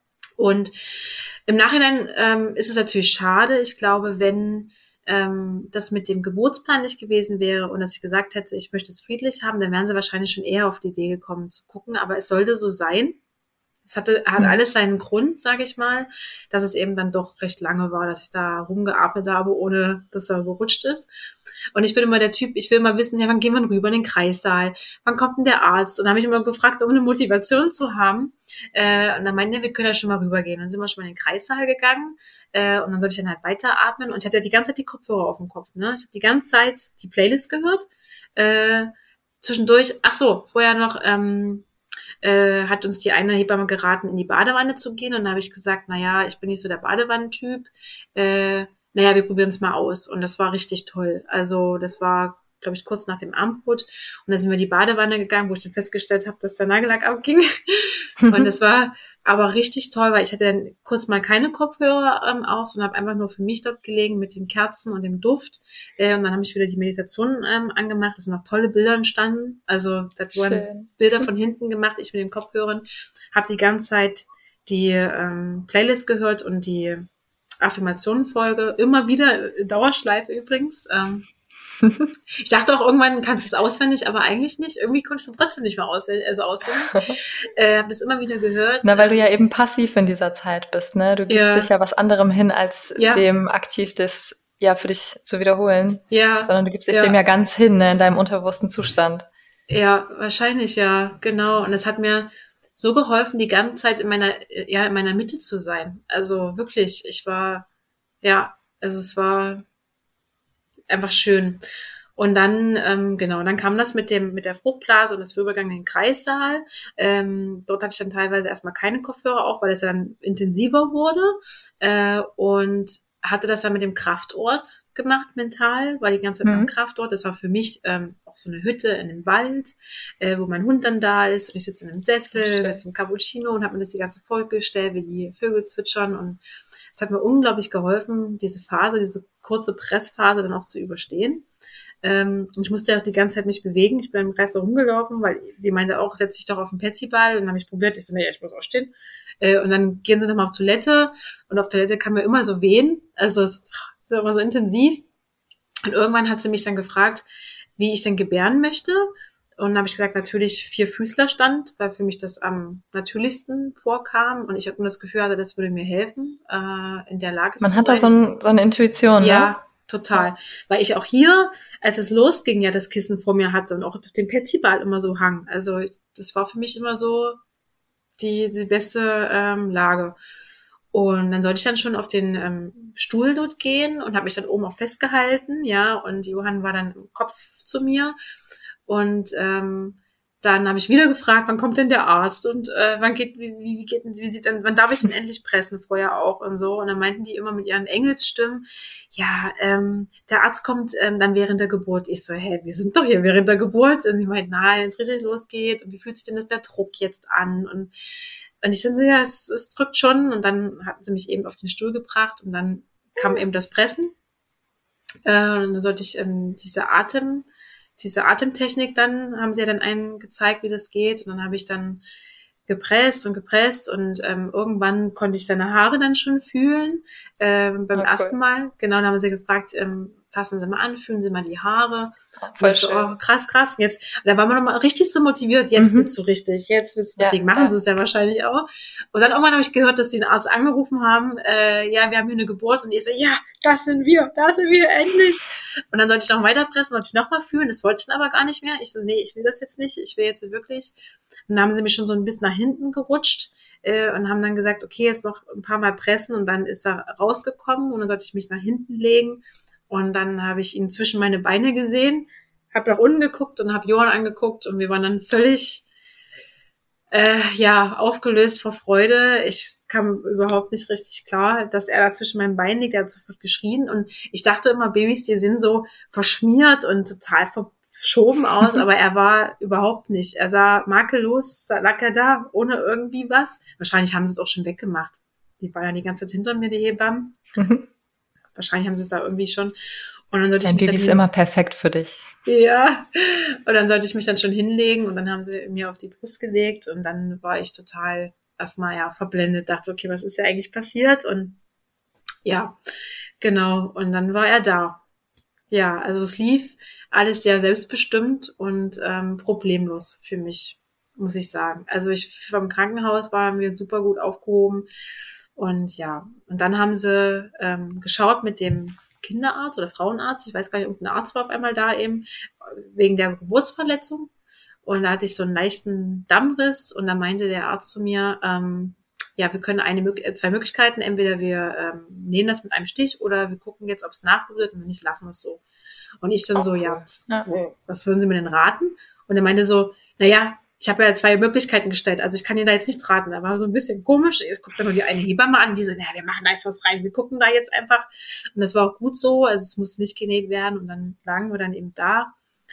Und im Nachhinein ähm, ist es natürlich schade. Ich glaube, wenn ähm, das mit dem Geburtsplan nicht gewesen wäre und dass ich gesagt hätte, ich möchte es friedlich haben, dann wären sie wahrscheinlich schon eher auf die Idee gekommen zu gucken. Aber es sollte so sein. Es hatte, hat Mhm. alles seinen Grund, sage ich mal, dass es eben dann doch recht lange war, dass ich da rumgeatmet habe, ohne dass er gerutscht ist. Und ich bin immer der Typ, ich will immer wissen, ja, wann gehen wir rüber in den Kreissaal? Wann kommt denn der Arzt? Und dann habe ich immer gefragt, um eine Motivation zu haben. Äh, und dann meinten wir, wir können ja schon mal rübergehen. Dann sind wir schon mal in den Kreissaal gegangen. Äh, und dann sollte ich dann halt weiteratmen. Und ich hatte ja die ganze Zeit die Kopfhörer auf dem Kopf. Ne? Ich habe die ganze Zeit die Playlist gehört. Äh, zwischendurch, ach so, vorher noch... Ähm, äh, hat uns die eine Hebamme geraten, in die Badewanne zu gehen. Und dann habe ich gesagt, naja, ich bin nicht so der Badewannentyp. Äh, naja, wir probieren es mal aus. Und das war richtig toll. Also das war, glaube ich, kurz nach dem Armbrot. Und dann sind wir in die Badewanne gegangen, wo ich dann festgestellt habe, dass der Nagellack abging. Und das war aber richtig toll, weil ich hatte dann kurz mal keine Kopfhörer ähm, aus und habe einfach nur für mich dort gelegen mit den Kerzen und dem Duft. Äh, und dann habe ich wieder die Meditation ähm, angemacht. Es sind noch tolle Bilder entstanden. Also da wurden Schön. Bilder von hinten gemacht, ich mit den Kopfhörern. Habe die ganze Zeit die ähm, Playlist gehört und die Affirmationenfolge. Immer wieder, äh, Dauerschleife übrigens. Ähm, ich dachte auch irgendwann, kannst du es auswendig, aber eigentlich nicht. Irgendwie konnte ich es trotzdem nicht mehr auswendig. Also auswendig. äh, habe das immer wieder gehört. Na, weil du ja eben passiv in dieser Zeit bist, ne? Du gibst Ja. dich ja was anderem hin, als Ja. dem aktiv das ja für dich zu wiederholen. Ja. Sondern du gibst dich ja. dem ja ganz hin, ne, in deinem unterbewussten Zustand. Ja, wahrscheinlich, ja, genau. Und es hat mir so geholfen, die ganze Zeit in meiner, ja, in meiner Mitte zu sein. Also wirklich, ich war, ja, also es war einfach schön. Und dann, ähm, genau, dann kam das mit dem, mit der Fruchtblase und das Übergang in den Kreissaal. Ähm, dort hatte ich dann teilweise erstmal keine Kopfhörer auf, weil es ja dann intensiver wurde. Äh, und hatte das dann mit dem Kraftort gemacht, mental, war die ganze Zeit mhm. am Kraftort. Das war für mich ähm, auch so eine Hütte in dem Wald, äh, wo mein Hund dann da ist und ich sitze in einem Sessel mit so einem Cappuccino und habe mir das die ganze Folge gestellt, wie die Vögel zwitschern, und es hat mir unglaublich geholfen, diese Phase, diese kurze Pressphase dann auch zu überstehen. Ähm, ich musste ja auch die ganze Zeit mich bewegen. Ich bin im Kreis rumgelaufen, weil die meinte auch, setz dich doch auf den Petsyball. Und dann habe ich probiert, ich so, nee, ich muss aufstehen. Äh, und dann gehen sie nochmal auf Toilette. Und auf Toilette kann mir immer so wehen. Also es ist immer so intensiv. Und irgendwann hat sie mich dann gefragt, wie ich denn gebären möchte. Und dann habe ich gesagt, natürlich Vierfüßlerstand, weil für mich das am natürlichsten vorkam. Und ich habe nur das Gefühl hatte, das würde mir helfen, äh, in der Lage Man zu sein. hat da so, ein, so eine Intuition, ja, ne? Total. Weil ich auch hier, als es losging, ja das Kissen vor mir hatte und auch auf dem Petsyball immer so hang. Also ich, das war für mich immer so die, die beste ähm, Lage. Und dann sollte ich dann schon auf den ähm, Stuhl dort gehen und habe mich dann oben auch festgehalten, ja. Und Johann war dann im Kopf zu mir. Und ähm, dann habe ich wieder gefragt, wann kommt denn der Arzt und äh, wann geht, wie, wie geht, wie sieht denn, wann darf ich denn endlich pressen, vorher auch und so. Und dann meinten die immer mit ihren Engelsstimmen, ja, ähm, der Arzt kommt ähm, dann während der Geburt. Ich so, hä, wir sind doch hier während der Geburt. Und die meinten, nein, wenn es richtig losgeht und wie fühlt sich denn das, der Druck jetzt an? Und, und ich dann so, ja, es, es drückt schon. Und dann hatten sie mich eben auf den Stuhl gebracht und dann kam eben das Pressen. Äh, und dann sollte ich ähm, diese Atem Diese Atemtechnik dann, haben sie ja dann einen gezeigt, wie das geht. Und dann habe ich dann gepresst und gepresst und ähm, irgendwann konnte ich seine Haare dann schon fühlen. Ähm, beim Oh, cool. ersten Mal, genau, dann haben sie gefragt, ähm, fassen Sie mal an, fühlen Sie mal die Haare. Oh, voll so, schön. oh, krass, krass. Jetzt, da war man nochmal richtig so motiviert, jetzt Mhm. willst du richtig, jetzt willst du, deswegen Ja, machen ja. sie es ja wahrscheinlich auch. Und dann irgendwann habe ich gehört, dass die den Arzt angerufen haben, äh, ja, wir haben hier eine Geburt, und ich so, ja, das sind wir, das sind wir, endlich. Und dann sollte ich noch weiterpressen, wollte ich noch mal fühlen, das wollte ich dann aber gar nicht mehr. Ich so, nee, ich will das jetzt nicht, ich will jetzt wirklich. Und dann haben sie mich schon so ein bisschen nach hinten gerutscht äh, und haben dann gesagt, okay, jetzt noch ein paar Mal pressen, und dann ist er rausgekommen und dann sollte ich mich nach hinten legen. Und dann habe ich ihn zwischen meine Beine gesehen, habe nach unten geguckt und habe Johann angeguckt, und wir waren dann völlig äh, ja aufgelöst vor Freude. Ich kam überhaupt nicht richtig klar, dass er da zwischen meinen Beinen liegt. Er hat sofort geschrien, und ich dachte immer, Babys, die sind so verschmiert und total verschoben aus, aber er war überhaupt nicht. Er sah makellos, lag er da, ohne irgendwie was. Wahrscheinlich haben sie es auch schon weggemacht. Die waren ja die ganze Zeit hinter mir, die Hebammen. Mhm. Wahrscheinlich haben sie es da irgendwie schon. Und dann sollte Dein ich mich Baby dann ist hin- immer perfekt für dich. Ja. Und dann sollte ich mich dann schon hinlegen, und dann haben sie mir auf die Brust gelegt, und dann war ich total erstmal ja verblendet, dachte, okay, was ist ja eigentlich passiert? Und ja, genau. Und dann war er da. Ja, also es lief alles sehr selbstbestimmt und ähm, problemlos für mich. muss ich sagen. Also ich vom Krankenhaus waren wir super gut aufgehoben. Und ja, und dann haben sie ähm, geschaut mit dem Kinderarzt oder Frauenarzt, ich weiß gar nicht, irgendein Arzt war auf einmal da eben, wegen der Geburtsverletzung. Und da hatte ich so einen leichten Dammriss und da meinte der Arzt zu mir, ähm, ja, wir können eine, zwei Möglichkeiten, entweder wir ähm, nähen das mit einem Stich oder wir gucken jetzt, ob es nachblutet und wenn nicht, lassen wir es so. Und ich dann Auch so, cool. ja, Ja. was würden Sie mir denn raten? Und er meinte so, naja, ich habe ja zwei Möglichkeiten gestellt, also ich kann Ihnen da jetzt nichts raten. Da war so ein bisschen komisch. Ich guckte nur die eine Hebamme an, die so, naja, wir machen da jetzt was rein, wir gucken da jetzt einfach. Und das war auch gut so, also es musste nicht genäht werden und dann lagen wir dann eben da.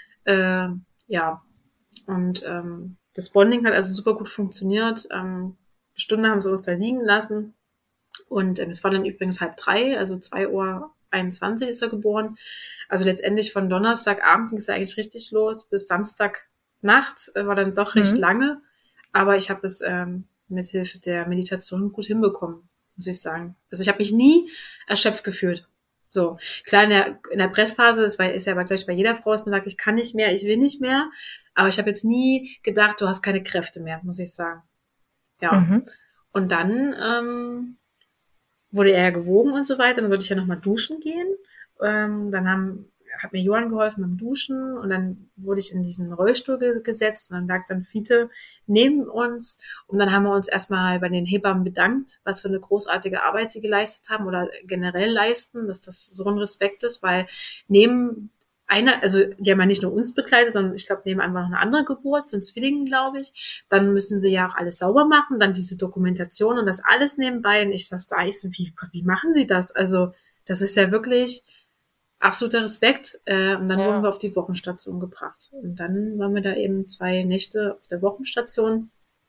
Äh, ja, und ähm, das Bonding hat also super gut funktioniert. Ähm, eine Stunde haben sie uns da liegen lassen und ähm, es war dann übrigens halb drei, also zwei Uhr einundzwanzig ist er geboren. Also letztendlich von Donnerstagabend ging es ja eigentlich richtig los bis Samstagnacht, äh, war dann doch recht Mhm. lange, aber ich habe es ähm, mit Hilfe der Meditation gut hinbekommen, muss ich sagen. Also ich habe mich nie erschöpft gefühlt. So, klar, in der, in der Pressphase, das war, ist ja aber gleich bei jeder Frau, dass man sagt, ich kann nicht mehr, ich will nicht mehr. Aber ich habe jetzt nie gedacht, du hast keine Kräfte mehr, muss ich sagen. Ja. Mhm. Und dann ähm, wurde er ja gewogen und so weiter. Dann wollte ich ja nochmal duschen gehen. Ähm, dann haben, hat mir Johann geholfen beim Duschen und dann wurde ich in diesen Rollstuhl ge- gesetzt und dann lag dann Fiete neben uns und dann haben wir uns erstmal bei den Hebammen bedankt, was für eine großartige Arbeit sie geleistet haben oder generell leisten, dass das so ein Respekt ist, weil neben einer, also die haben ja nicht nur uns begleitet, sondern ich glaube, nebenan war noch eine andere Geburt für einen Zwilling, glaube ich. Dann müssen sie ja auch alles sauber machen, dann diese Dokumentation und das alles nebenbei. Und ich saß da, ich so, wie, wie machen sie das? Also das ist ja wirklich absoluter Respekt. Äh, und dann Ja. wurden wir auf die Wochenstation gebracht. Und dann waren wir da eben zwei Nächte auf der Wochenstation.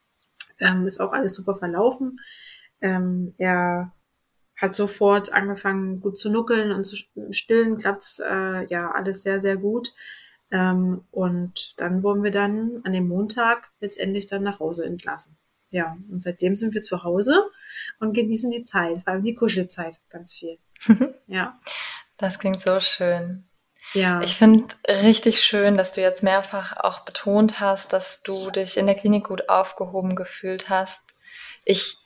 Ähm, ist auch alles super verlaufen. Ähm, er hat sofort angefangen, gut zu nuckeln und zu stillen, klappt's äh, ja alles sehr, sehr gut. Ähm, und dann wurden wir dann an dem Montag letztendlich dann nach Hause entlassen. Ja, und seitdem sind wir zu Hause und genießen die Zeit, vor allem die Kuschelzeit ganz viel. Ja. Das klingt so schön. Ja. Ich finde richtig schön, dass du jetzt mehrfach auch betont hast, dass du dich in der Klinik gut aufgehoben gefühlt hast. Ich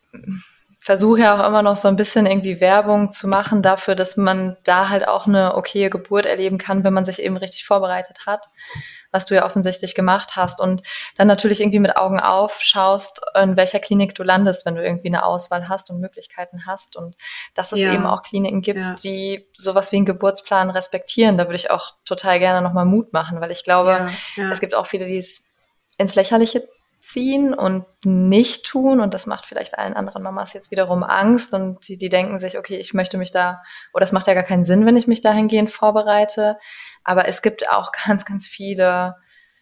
versuche ja auch immer noch so ein bisschen irgendwie Werbung zu machen dafür, dass man da halt auch eine okaye Geburt erleben kann, wenn man sich eben richtig vorbereitet hat, was du ja offensichtlich gemacht hast und dann natürlich irgendwie mit Augen auf schaust, in welcher Klinik du landest, wenn du irgendwie eine Auswahl hast und Möglichkeiten hast und dass es Ja. eben auch Kliniken gibt, Ja. die sowas wie einen Geburtsplan respektieren. Da würde ich auch total gerne nochmal Mut machen, weil ich glaube, Ja. Ja. es gibt auch viele, die es ins Lächerliche ziehen und nicht tun und das macht vielleicht allen anderen Mamas jetzt wiederum Angst und die, die denken sich, okay, ich möchte mich da, oder es macht ja gar keinen Sinn, wenn ich mich dahingehend vorbereite, aber es gibt auch ganz, ganz viele,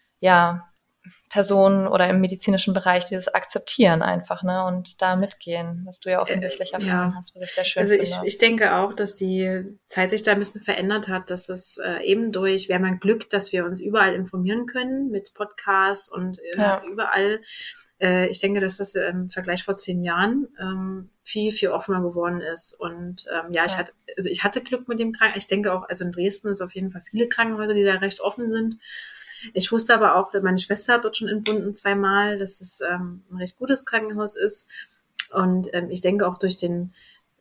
ja, Personen oder im medizinischen Bereich, die das akzeptieren einfach, ne, und da mitgehen, was du ja offensichtlich erfahren ja. hast, was ich sehr schön Also ich, finde. ich denke auch, dass die Zeit sich da ein bisschen verändert hat, dass es äh, eben durch, wir haben ein Glück, dass wir uns überall informieren können mit Podcasts und äh, Ja. überall. Äh, ich denke, dass das im Vergleich vor zehn Jahren ähm, viel, viel offener geworden ist. Und ähm, ja, ich Ja. hatte, also ich hatte Glück mit dem Krankenhaus. Ich denke auch, also in Dresden ist auf jeden Fall viele Krankenhäuser, die da recht offen sind. Ich wusste aber auch, meine Schwester hat dort schon entbunden zweimal, dass es ähm, ein recht gutes Krankenhaus ist. Und ähm, ich denke auch durch den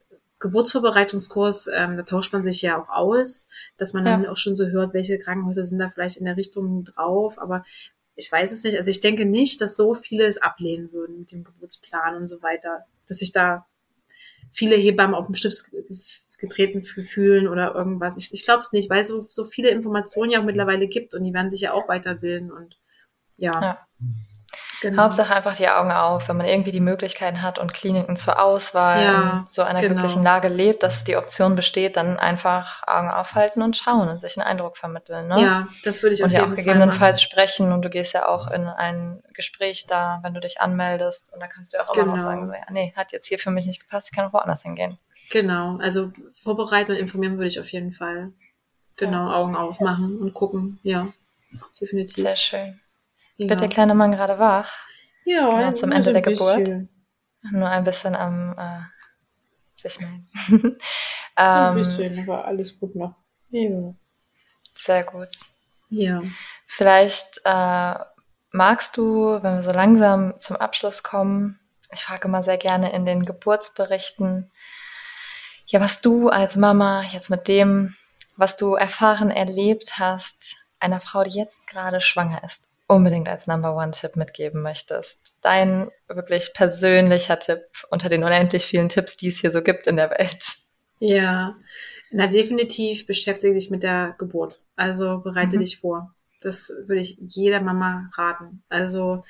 Geburtsvorbereitungskurs, ähm, da tauscht man sich ja auch aus, dass man dann Ja. auch schon so hört, welche Krankenhäuser sind da vielleicht in der Richtung drauf. Aber ich weiß es nicht. Also ich denke nicht, dass so viele es ablehnen würden mit dem Geburtsplan und so weiter. Dass sich da viele Hebammen auf den Stift getreten fühlen oder irgendwas. Ich, ich glaube es nicht, weil es so, so viele Informationen ja auch mittlerweile gibt und die werden sich ja auch weiterbilden und ja. Ja. Genau. Hauptsache einfach die Augen auf, wenn man irgendwie die Möglichkeiten hat und Kliniken zur Auswahl Ja, in so einer genau. glücklichen Lage lebt, dass die Option besteht, dann einfach Augen aufhalten und schauen und sich einen Eindruck vermitteln. Ne? Ja, das würde ich und auf ja jeden auch Fall gegebenenfalls machen. sprechen und du gehst ja auch in ein Gespräch da, wenn du dich anmeldest und da kannst du ja auch immer Genau. noch sagen, so, ja, nee, hat jetzt hier für mich nicht gepasst, ich kann auch woanders hingehen. Genau, also vorbereiten und informieren würde ich auf jeden Fall. Genau, Ja. Augen aufmachen und gucken, ja, definitiv. Sehr schön. Ja, Wird der kleine Mann gerade wach? ja Genau zum nur Ende so der ein Geburt? bisschen. Nur ein bisschen am äh, sich melden. Ein ähm, bisschen, aber alles gut noch. Ja. Sehr gut. Ja. Vielleicht äh, magst du, wenn wir so langsam zum Abschluss kommen, ich frage immer sehr gerne in den Geburtsberichten, ja, was du als Mama jetzt mit dem, was du erfahren, erlebt hast, einer Frau, die jetzt gerade schwanger ist, unbedingt als Number-One-Tipp mitgeben möchtest. Dein wirklich persönlicher Tipp unter den unendlich vielen Tipps, die es hier so gibt in der Welt. Ja, na definitiv beschäftige dich mit der Geburt. Also bereite mhm. dich vor. Das würde ich jeder Mama raten. Also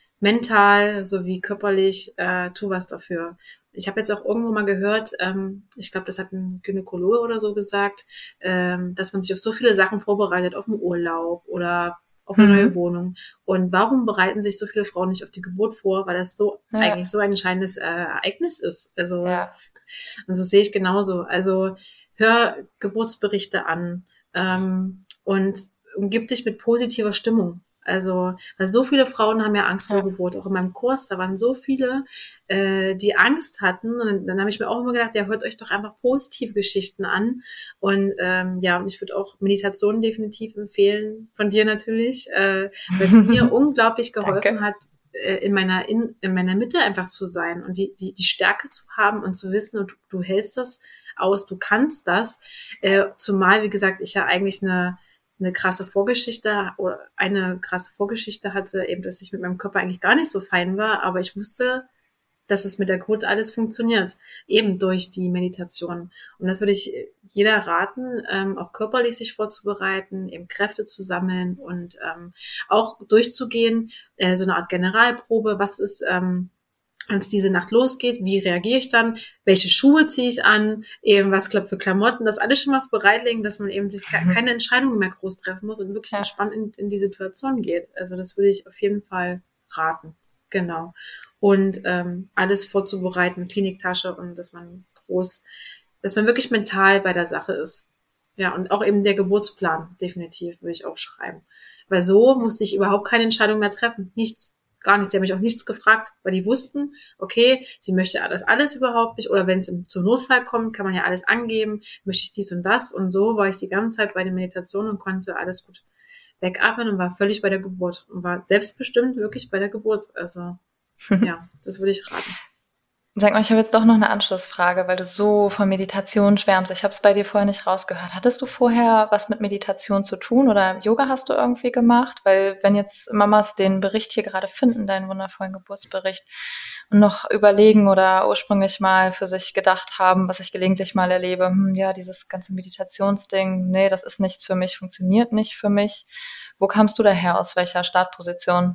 mental sowie körperlich, äh, tu was dafür. Ich habe jetzt auch irgendwo mal gehört, ähm, ich glaube, das hat ein Gynäkologe oder so gesagt, ähm, dass man sich auf so viele Sachen vorbereitet, auf den Urlaub oder auf eine mhm. neue Wohnung. Und warum bereiten sich so viele Frauen nicht auf die Geburt vor? Weil das so ja. eigentlich so ein entscheidendes äh, Ereignis ist. Also, ja. und so sehe ich genauso. Also hör Geburtsberichte an ähm, und umgib dich mit positiver Stimmung. Also, weil so viele Frauen haben ja Angst vor der ja. Geburt. Auch in meinem Kurs, da waren so viele, äh, die Angst hatten. Und dann, dann habe ich mir auch immer gedacht, ja, hört euch doch einfach positive Geschichten an. Und ähm, ja, und ich würde auch Meditation definitiv empfehlen, von dir natürlich, äh, weil es mir unglaublich geholfen hat, äh, in meiner in, in meiner Mitte einfach zu sein und die die die Stärke zu haben und zu wissen, und du, du hältst das aus, du kannst das. Äh, zumal, wie gesagt, ich ja eigentlich eine eine krasse Vorgeschichte oder eine krasse Vorgeschichte hatte, eben, dass ich mit meinem Körper eigentlich gar nicht so fein war, aber ich wusste, dass es mit der Geburt alles funktioniert, eben durch die Meditation. Und das würde ich jeder raten, ähm, auch körperlich sich vorzubereiten, eben Kräfte zu sammeln und ähm, auch durchzugehen, äh, so eine Art Generalprobe, was ist, ähm, wenn es diese Nacht losgeht, wie reagiere ich dann, welche Schuhe ziehe ich an, eben was klappt für Klamotten, das alles schon mal bereitlegen, dass man eben sich mhm. keine Entscheidungen mehr groß treffen muss und wirklich ja. entspannt in, in die Situation geht. Also das würde ich auf jeden Fall raten. Genau. Und ähm, alles vorzubereiten, Kliniktasche, und dass man groß, dass man wirklich mental bei der Sache ist. Ja, und auch eben der Geburtsplan, definitiv, würde ich auch schreiben. Weil so musste ich überhaupt keine Entscheidung mehr treffen. Nichts. Gar nichts. Sie haben mich auch nichts gefragt, weil die wussten, okay, sie möchte das alles überhaupt nicht. Oder wenn es zum Notfall kommt, kann man ja alles angeben. Möchte ich dies und das. Und so war ich die ganze Zeit bei der Meditation und konnte alles gut wegatmen und war völlig bei der Geburt. Und war selbstbestimmt wirklich bei der Geburt. Also, ja, das würde ich raten. Sag mal, ich habe jetzt doch noch eine Anschlussfrage, weil du so von Meditation schwärmst. Ich habe es bei dir vorher nicht rausgehört. Hattest du vorher was mit Meditation zu tun oder Yoga hast du irgendwie gemacht? Weil wenn jetzt Mamas den Bericht hier gerade finden, deinen wundervollen Geburtsbericht, und noch überlegen oder ursprünglich mal für sich gedacht haben, was ich gelegentlich mal erlebe, hm, ja, dieses ganze Meditationsding, nee, das ist nichts für mich, funktioniert nicht für mich. Wo kamst du daher? Aus welcher Startposition?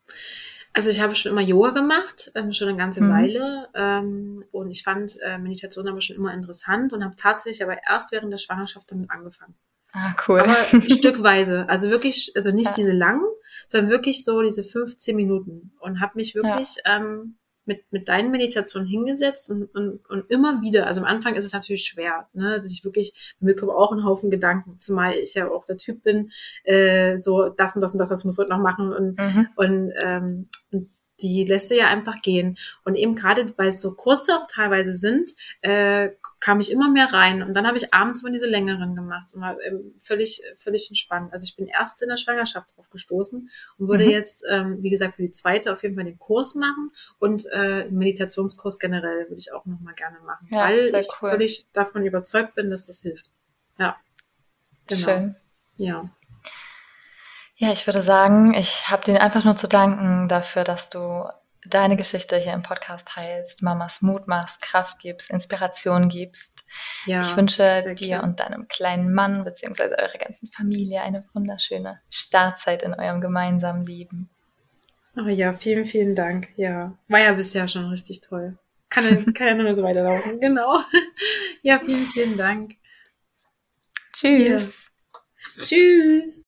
Also ich habe schon immer Yoga gemacht, ähm, schon eine ganze mhm. Weile, ähm, und ich fand äh, Meditation aber schon immer interessant und habe tatsächlich aber erst während der Schwangerschaft damit angefangen. Ah, cool. Aber stückweise, also wirklich, also nicht ja. diese langen, sondern wirklich so diese fünfzehn Minuten, und habe mich wirklich ja. ähm, mit mit deinen Meditationen hingesetzt und, und und immer wieder, also am Anfang ist es natürlich schwer, ne, dass ich wirklich, mir kommen auch ein Haufen Gedanken, zumal ich ja auch der Typ bin, äh, so das und das und das, das muss ich heute noch machen, und mhm. und ähm, und die lässt du ja einfach gehen. Und eben gerade, weil es so kurze auch teilweise sind, äh, kam ich immer mehr rein. Und dann habe ich abends mal diese längeren gemacht und war ähm, völlig, völlig entspannt. Also ich bin erst in der Schwangerschaft drauf gestoßen und würde mhm. jetzt, ähm, wie gesagt, für die zweite auf jeden Fall den Kurs machen und äh, einen Meditationskurs generell würde ich auch nochmal gerne machen, ja, weil ich cool. völlig davon überzeugt bin, dass das hilft. Ja, genau. Schön. Ja. Ja, ich würde sagen, ich habe dir einfach nur zu danken dafür, dass du deine Geschichte hier im Podcast teilst, Mamas Mut machst, Kraft gibst, Inspiration gibst. Ja, ich wünsche dir und deinem kleinen Mann bzw. eurer ganzen Familie eine wunderschöne Startzeit in eurem gemeinsamen Leben. Oh ja, vielen, vielen Dank. Ja, war ja bisher schon richtig toll. Kann, kann ja nur so weiterlaufen. Genau. Ja, vielen, vielen Dank. Tschüss. Ja. Tschüss.